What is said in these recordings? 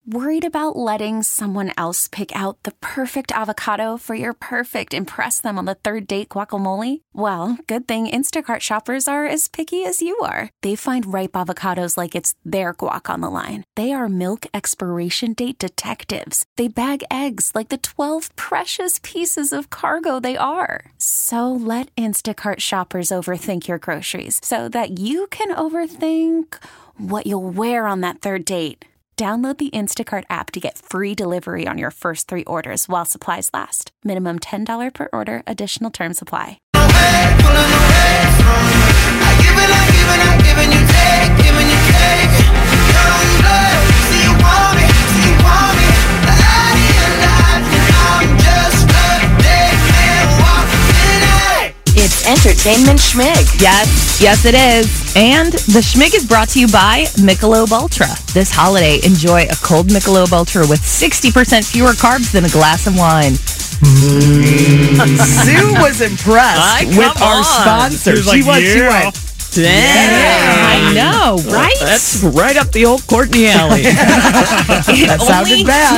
Worried about letting someone else pick out the perfect avocado for your perfect impress them on the third date guacamole? Well, good thing Instacart shoppers are as picky as you are. They find ripe avocados like it's their guac on the line. They are milk expiration date detectives. They bag eggs like the 12 precious pieces of cargo they are. So let Instacart shoppers overthink your groceries so that you can overthink what you'll wear on that third date. Download the Instacart app to get free delivery on your first 3 orders while supplies last. Minimum $10 per order. Additional terms apply. It's Entertainment Schmig. Yes it is. And the Schmig is brought to you by Michelob Ultra. This holiday, enjoy a cold Michelob Ultra with 60% fewer carbs than a glass of wine. Sue was impressed with our sponsor. She went. I know, right? That's right up the old Courtney alley. That sounded bad.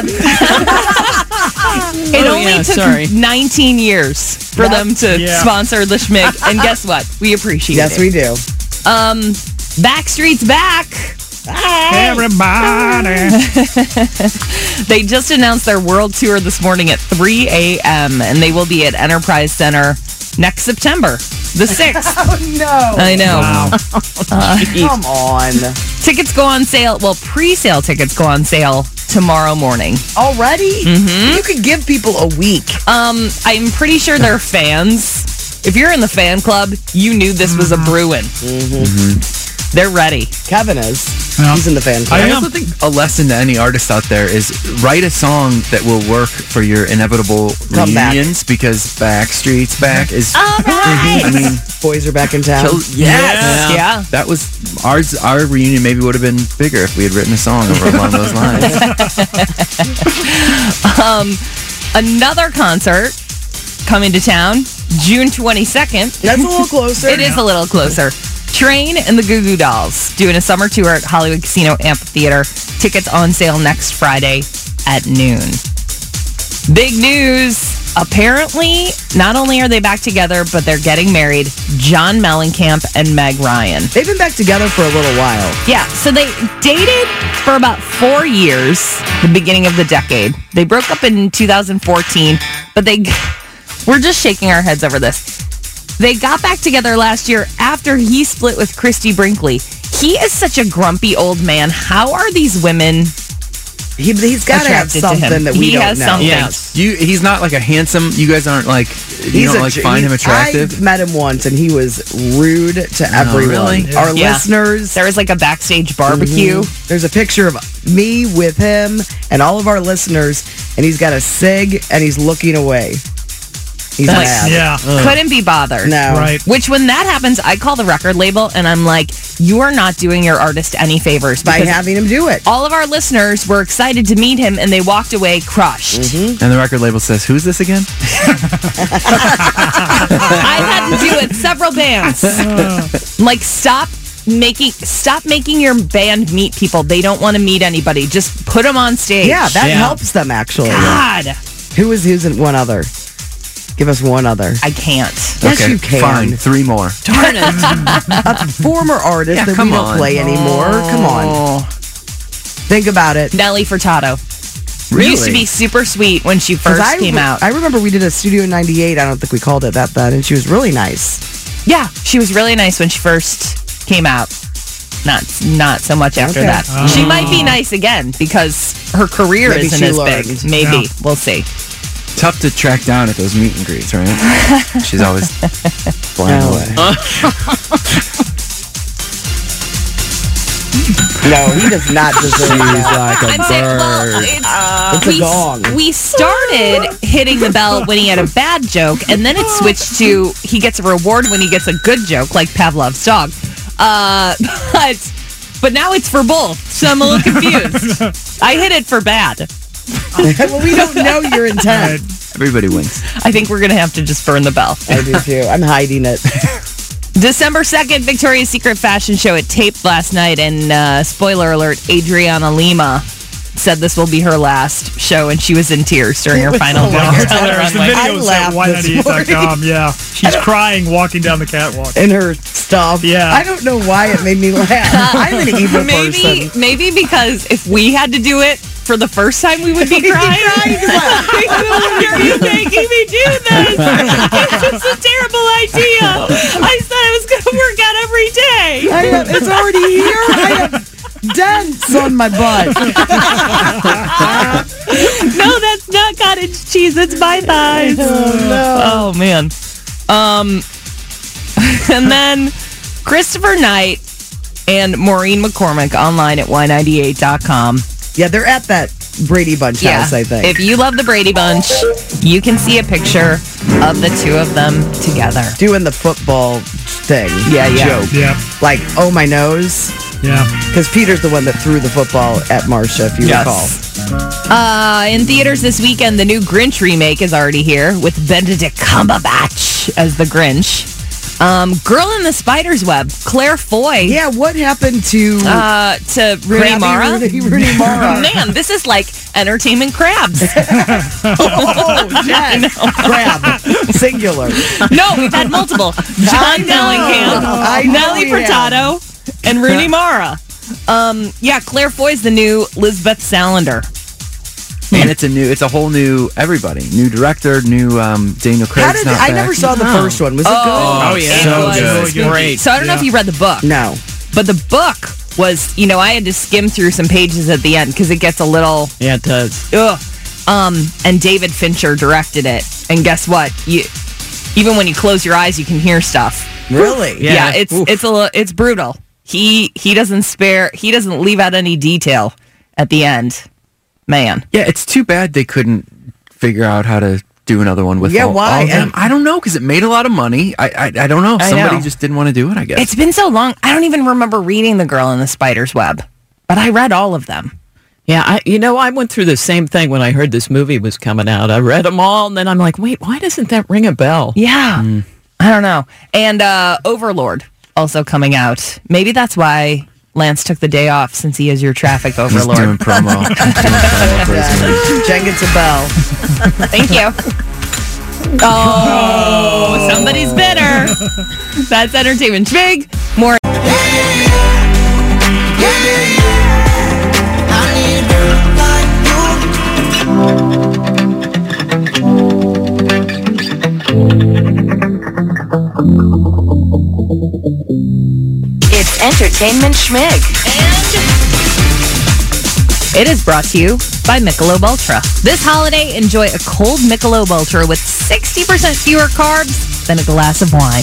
It only took 19 years for them to sponsor the Schmig. And guess what? We appreciate it. Yes, we do. Backstreet's back. Everybody. They just announced their world tour this morning at 3 a.m. and they will be at Enterprise Center next September, the 6th. Oh, no. I know. Wow. Come on. Tickets go on sale. Well, pre-sale tickets go on sale tomorrow morning. Already? Mm-hmm. You could give people a week. I'm pretty sure they're fans. If you're in the fan club, you knew this was a brewing. They're ready. Kevin is. Yeah. He's in the fan club. I also think a lesson to any artist out there is write a song that will work for your inevitable reunions because Backstreet's back is. All right. I mean, boys are back in town. Yes. Yeah. That was ours. Our reunion maybe would have been bigger if we had written a song along those lines. Another concert coming to town, June 22nd. That's a little closer. It is a little closer. Train and the Goo Goo Dolls doing a summer tour at Hollywood Casino Amphitheater. Tickets on sale next Friday at noon. Big news. Apparently, not only are they back together, but they're getting married. John Mellencamp and Meg Ryan. They've been back together for a little while. Yeah, so they dated for about 4 years, the beginning of the decade. They broke up in 2014, but we're just shaking our heads over this. They got back together last year after he split with Christy Brinkley. He is such a grumpy old man. How are these women He's got to have attracted to him? something that we He don't has know. something. Yes. He's not like a handsome. You guys aren't like. You don't like find him attractive. I met him once, and he was rude to everyone. Really? Yeah. Our listeners. There was like a backstage barbecue. There's a picture of me with him and all of our listeners, and he's got a cig, and he's looking away. He's mad. Yeah. Couldn't be bothered. No. Right. Which, when that happens, I call the record label and I'm like, you are not doing your artist any favors. By having him do it. All of our listeners were excited to meet him and they walked away crushed. And the record label says, "Who's this again?" I've had to do it several bands. Like, stop making your band meet people. They don't want to meet anybody. Just put them on stage. Yeah, that helps them, actually. God. Who's in one other? Give us one other. I can't. Yes, Okay, you can. Fine, 3 more. Darn it. A former artist that we don't play anymore. Come on. Think about it. Nelly Furtado. Really? Used to be super sweet when she first came out. I remember we did a Studio 98. I don't think we called it that then. And she was really nice. Yeah, she was really nice when she first came out. Not so much after that. She might be nice again because her career Maybe isn't she as learned. big. Maybe. Yeah. We'll see. Tough to track down at those meet and greets, right? She's always flying away. No, he does not deserve that. like a I'm saying, well, It's a gong. We started hitting the bell when he had a bad joke, and then it switched to he gets a reward when he gets a good joke, like Pavlov's dog. But now it's for both, so I'm a little confused. I hit it for bad. Well, we don't know your intent. Everybody wins. I think we're going to have to just burn the bell. I do too. I'm hiding it. December 2nd, Victoria's Secret fashion show. It taped last night, and spoiler alert, Adriana Lima said this will be her last show, and she was in tears during her final so walk weird. down the There's the runway. videos at Y98.com. Yeah, she's crying walking down the catwalk. In her stuff. Yeah. I don't know why it made me laugh. I'm an evil person. Maybe because if we had to do it for the first time, we would be crying. Why are you making me do this? It's just a terrible idea. I said I was going to work out every day. It's already here. I have dents on my butt. No, that's not cottage cheese. It's my thighs. Oh man. And then Christopher Knight and Maureen McCormick online at Y98.com. Yeah, they're at that Brady Bunch house, I think. If you love the Brady Bunch, you can see a picture of the two of them together. Doing the football thing. Yeah. Joke. Yeah, Like, oh, my nose. yeah. Because Peter's the one that threw the football at Marsha, if you recall. In theaters this weekend, the new Grinch remake is already here with Benedict Cumberbatch as the Grinch. Girl in the Spider's Web, Claire Foy. Yeah, what happened to Rooney Mara. Rooney Mara. Man, this is like entertainment crabs. Oh, yes. Crab. Singular. No, we've had multiple. John Mellencamp, I know Nelly we have. Furtado, and Rooney Mara. Yeah, Claire Foy's the new Lisbeth Salander. And it's a whole new everybody, new director, new Daniel Craig's not I back. never saw the first one. Was it good? Oh, yeah. So was good. Really Great. So I don't know if you read the book, No. but the book was, I had to skim through some pages at the end because it gets a little, Yeah, it does. ugh. And David Fincher directed it. And guess what? Even when you close your eyes, you can hear stuff. Really? Yeah, Yeah. it's brutal. He doesn't spare. He doesn't leave out any detail at the end. Man, Yeah, it's too bad they couldn't figure out how to do another one with Yeah, all why? of them. I don't know, because it made a lot of money. I don't know. I Somebody know. just didn't want to do it, I guess. it's been so long. I don't even remember reading The Girl in the Spider's Web, but I read all of them. Yeah, I went through the same thing when I heard this movie was coming out. I read them all, and then I'm like, wait, why doesn't that ring a bell? Yeah, I don't know. And Overlord also coming out. Maybe that's why Lance took the day off, since he is your traffic He's overlord. doing promo. He's doing promo for his movie. Jen gets a bell. Thank you. Oh, somebody's bitter. That's Entertainment Schmig. More. It's Entertainment Schmig. It is brought to you by Michelob Ultra. This holiday, enjoy a cold Michelob Ultra with 60% fewer carbs than a glass of wine.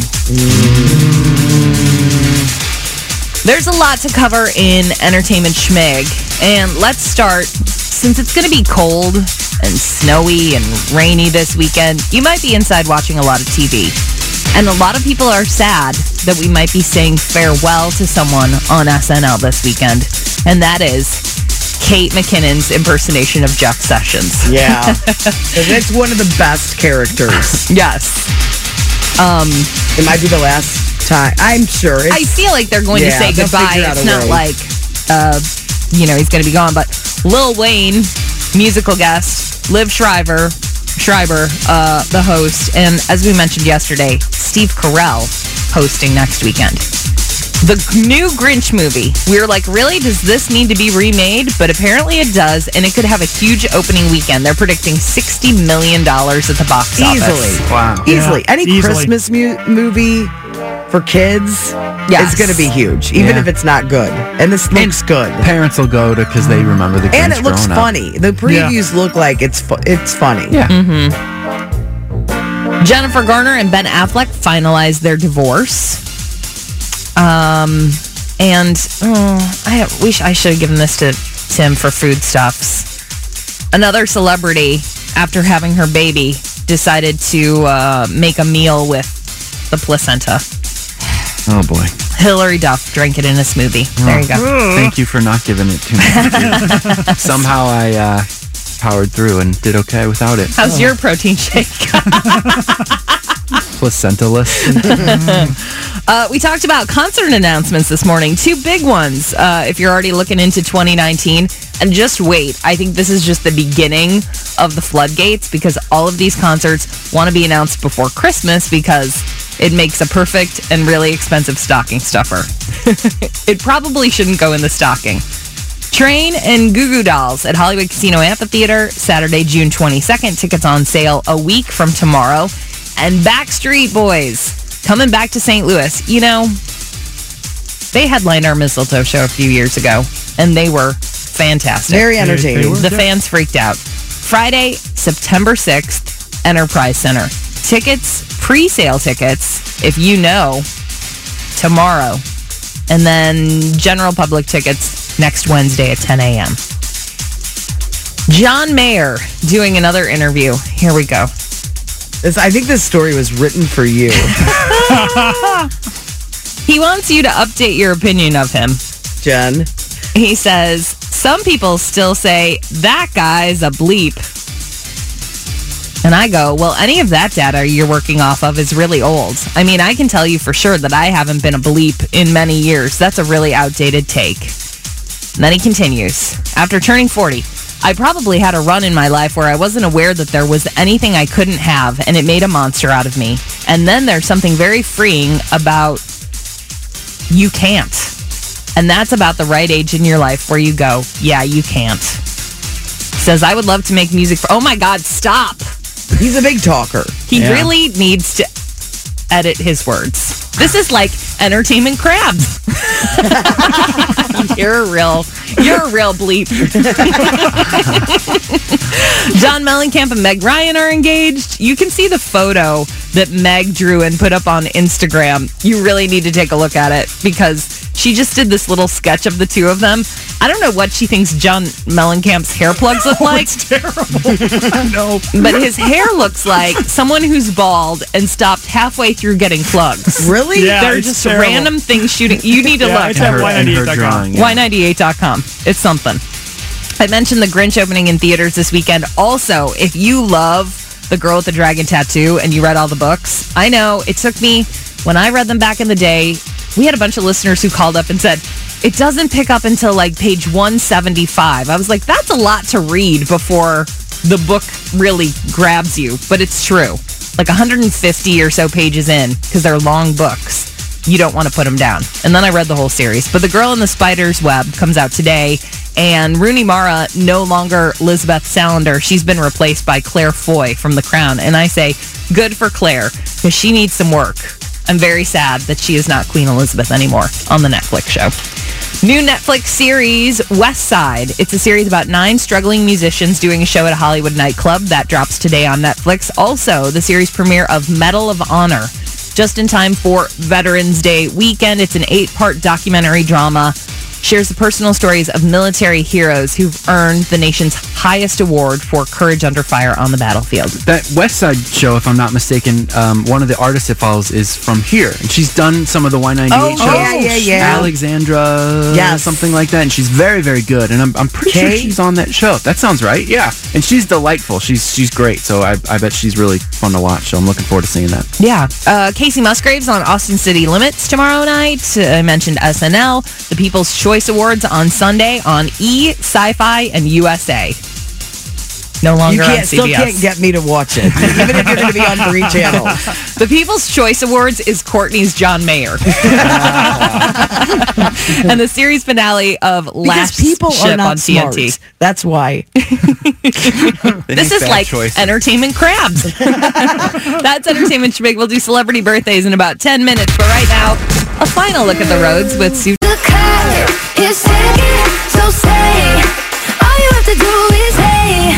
There's a lot to cover in Entertainment Schmig, and let's start. Since it's going to be cold and snowy and rainy this weekend, you might be inside watching a lot of TV. And a lot of people are sad that we might be saying farewell to someone on SNL this weekend, and that is Kate McKinnon's impersonation of Jeff Sessions. Yeah. It's one of the best characters. Yes. It might be the last time. I'm sure. I feel like they're going to Yeah, say they'll goodbye. figure out It's a not way. like, he's going to be gone. But Lil Wayne, musical guest, Liv Schreiber, the host, and as we mentioned yesterday, Steve Carell hosting next weekend. The new Grinch movie. We were like, really? Does this need to be remade? But apparently it does, and it could have a huge opening weekend. They're predicting $60 million at the box office. Easily. Wow. Easily. Yeah, Any easily. Christmas movie for kids Yes. is going to be huge, even Yeah. if it's not good. And this looks good. Parents will go to because they remember the Grinch And it looks growing up. funny. The previews look like it's funny. Yeah. Jennifer Garner and Ben Affleck finalized their divorce. I wish I should have given this to Tim for foodstuffs. Another celebrity, after having her baby, decided to make a meal with the placenta. Oh, boy. Hilary Duff drank it in a smoothie. There you go. Thank you for not giving it to me. Somehow I powered through and did okay without it. How's your protein shake? Placentaless. We talked about concert announcements this morning. 2 big ones if you're already looking into 2019. And just wait. I think this is just the beginning of the floodgates because all of these concerts want to be announced before Christmas because it makes a perfect and really expensive stocking stuffer. It probably shouldn't go in the stocking. Train and Goo Goo Dolls at Hollywood Casino Amphitheater, Saturday, June 22nd. Tickets on sale a week from tomorrow. And Backstreet Boys coming back to St. Louis. You know, they headlined our Mistletoe show a few years ago, and they were fantastic. Very entertaining. The fans freaked out. Friday, September 6th, Enterprise Center. Tickets, pre-sale tickets, if you know, tomorrow. And then general public tickets next Wednesday at 10 a.m. John Mayer doing another interview. Here we go. I think this story was written for you. He wants you to update your opinion of him. Jen. He says, some people still say, that guy's a bleep. And I go, well, any of that data you're working off of is really old. I mean, I can tell you for sure that I haven't been a bleep in many years. That's a really outdated take. And then he continues, after turning 40, I probably had a run in my life where I wasn't aware that there was anything I couldn't have, and it made a monster out of me. And then there's something very freeing about you can't. And that's about the right age in your life where you go, yeah, you can't. Says, I would love to make music for... Oh, my God, stop. He's a big talker. He really needs to edit his words. This is like Entertainment Crabs. You're a real bleep. John Mellencamp and Meg Ryan are engaged. You can see the photo that Meg drew and put up on Instagram. You really need to take a look at it because she just did this little sketch of the two of them. I don't know what she thinks John Mellencamp's hair plugs look like. It's terrible. No. But his hair looks like someone who's bald and stopped halfway through getting plugs. Really? Yeah, They're it's just terrible. random things shooting. You need to look. It's at Y98.com. Y98.com. It's something. I mentioned The Grinch opening in theaters this weekend. Also, if you love The Girl with the Dragon Tattoo and you read all the books, I know it took me, when I read them back in the day, we had a bunch of listeners who called up and said, it doesn't pick up until like page 175. I was like, that's a lot to read before the book really grabs you. But it's true. Like 150 or so pages in, because they're long books. You don't want to put them down. And then I read the whole series. But The Girl in the Spider's Web comes out today. And Rooney Mara, no longer Lisbeth Salander. She's been replaced by Claire Foy from The Crown. And I say, good for Claire, because she needs some work. I'm very sad that she is not Queen Elizabeth anymore on the Netflix show. New Netflix series, West Side. It's a series about 9 struggling musicians doing a show at a Hollywood nightclub. That drops today on Netflix. Also, the series premiere of Medal of Honor, just in time for Veterans Day weekend. It's an 8-part documentary drama. Shares the personal stories of military heroes who've earned the nation's highest award for courage under fire on the battlefield. That West Side show, if I'm not mistaken, one of the artists it follows is from here. And she's done some of the Y98 shows. Yeah. Alexandra, something like that. And she's very, very good. And I'm pretty sure she's on that show. That sounds right. Yeah. And she's delightful. She's great. So I bet she's really fun to watch. So I'm looking forward to seeing that. Yeah. Casey Musgraves on Austin City Limits tomorrow night. I mentioned SNL. The People's Choice Awards on Sunday on E!, Sci-Fi, and USA. No longer on CBS. Still can't get me to watch it, even if you're going to be on 3 channels. The People's Choice Awards is Courtney's John Mayer. And the series finale of Last people Ship are not on TNT. Smart. That's why. This is like Entertainment Crabs. That's Entertainment Schmig. We'll do celebrity birthdays in about 10 minutes. But right now, a final look at the roads with Sue. It's taking, so say, all you have to do is say,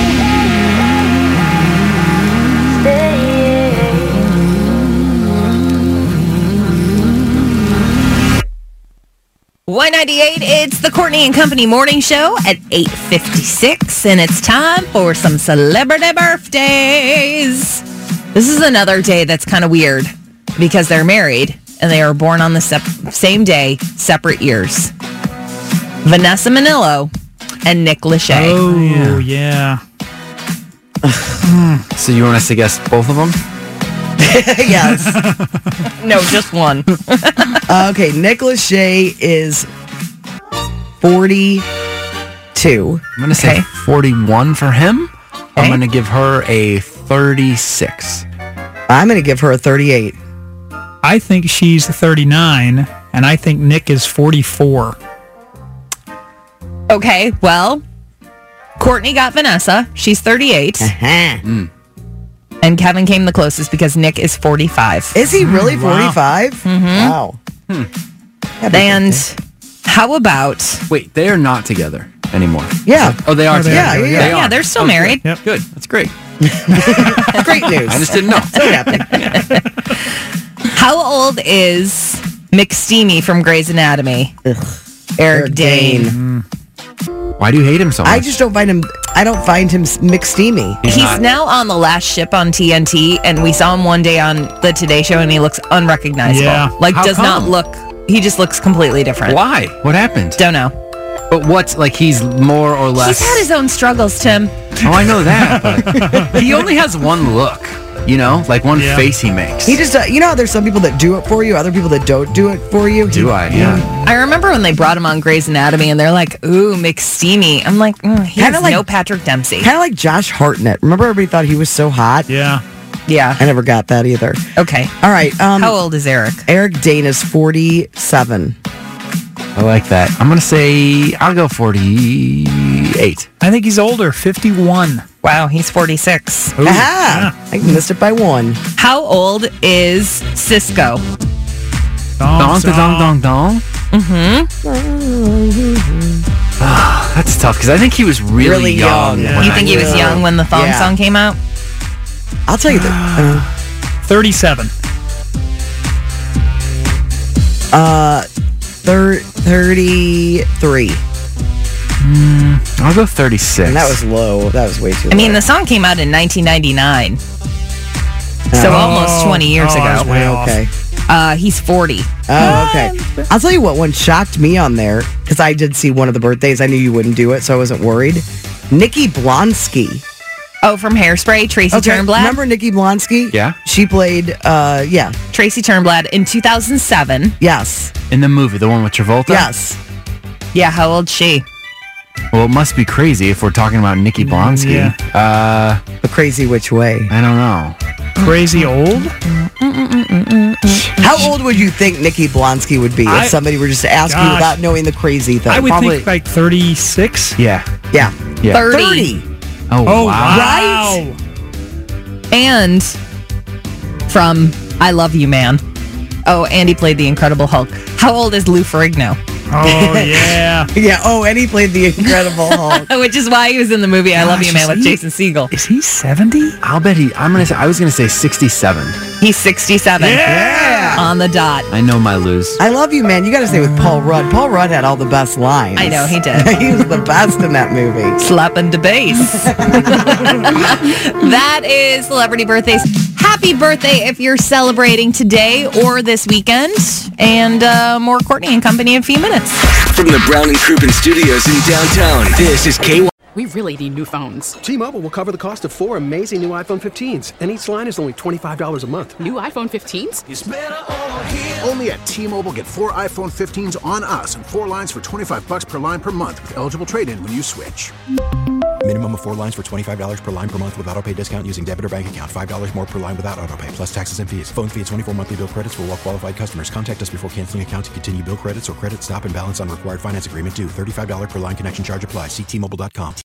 Y98, it's the Courtney and Company morning show at 8:56, and it's time for some celebrity birthdays. This is another day that's kind of weird because they're married and they are born on the same day, separate years. Vanessa Minnillo and Nick Lachey. Oh, yeah. So you want us to guess both of them? Yes. No, just one. Okay, Nick Lachey is 42. I'm going to say 41 for him. I'm going to give her a 36. I'm going to give her a 38. I think she's 39, and I think Nick is 44. Okay, well, Courtney got Vanessa. She's 38. Uh-huh. And Kevin came the closest because Nick is 45. Is he really 45? Mm-hmm. Wow. And how about... Wait, they are not together anymore. Yeah. Oh, they are together. Yeah. They are. Yeah, they're still married. Good. Good. That's great. Great news. I just didn't know. So happy. How old is McSteamy from Grey's Anatomy? Eric Dane. Why do you hate him so much? I just don't find him McSteamy. He's now on the last ship on TNT, and we saw him one day on the Today Show, and he looks unrecognizable. Yeah. Like, How does come? not look... He just looks completely different. Why? What happened? Don't know. But what's, like, he's more or less... He's had his own struggles, Tim. Oh, I know that. But he only has one look, you know? Like, one face he makes. He just, you know how there's some people that do it for you, other people that don't do it for you? Do I? Yeah. I remember when they brought him on Grey's Anatomy, and they're like, ooh, McSteamy. I'm like, he Kinda has like- no Patrick Dempsey. Kind of like Josh Hartnett. Remember everybody thought he was so hot? Yeah. Yeah. I never got that either. Okay. All right. How old is Eric? Eric Dane is 47. I like that. I'm going to say, I'll go 48. I think he's older, 51. Wow, he's 46. Ooh, Aha! I missed it by one. How old is Cisco? Dong, dong, dong, dong. That's tough, because I think he was really young. young. when You I think he was grew up. young when the thong Yeah. song came out? I'll tell you that. 37. 33. I'll go 36. And that was low. That was way too low. I mean, the song came out in 1999. So almost 20 years I was ago. way off. Okay. He's 40. Oh, okay. I'll tell you what one shocked me on there, because I did see one of the birthdays. I knew you wouldn't do it, so I wasn't worried. Nikki Blonsky. Oh, from Hairspray, Tracy Turnblad. Remember Nikki Blonsky? Yeah. She played, Tracy Turnblad in 2007. yes. In the movie, the one with Travolta? Yes. Yeah, how old's she? Well, it must be crazy if we're talking about Nikki Blonsky. Yeah. The crazy which way. I don't know. Crazy old? How old would you think Nikki Blonsky would be if somebody were just to ask you Gosh. without knowing the crazy thing? I would Probably- think like 36. Yeah. Yeah. Yeah. 30. Oh, Oh, wow. wow. And from I Love You, Man. Oh, and he played the Incredible Hulk. How old is Lou Ferrigno? Oh, yeah. Yeah. Oh, and he played the Incredible Hulk. Which is why he was in the movie I Love You, Man with Jason Segel. Is he 70? I'll bet I was going to say 67. He's 67. Yeah. On the dot. I know my lose. I love you, man. You got to stay with Paul Rudd. Paul Rudd had all the best lines. I know, he did. He was the best in that movie. Slapping the bass. That is Celebrity Birthdays. Happy birthday if you're celebrating today or this weekend. And more Courtney and Company in a few minutes. From the Brown and Crouppen Studios in downtown, this is KY. We really need new phones. T-Mobile will cover the cost of 4 amazing new iPhone 15s, and each line is only $25 a month. New iPhone 15s? Only at T-Mobile, get 4 iPhone 15s on us and 4 lines for $25 per line per month with eligible trade-in when you switch. Minimum of 4 lines for $25 per line per month with autopay discount using debit or bank account. $5 more per line without autopay, plus taxes and fees. Phone fee at 24 monthly bill credits for well-qualified customers. Contact us before canceling account to continue bill credits or credit stop and balance on required finance agreement due. $35 per line connection charge applies. See T-Mobile.com.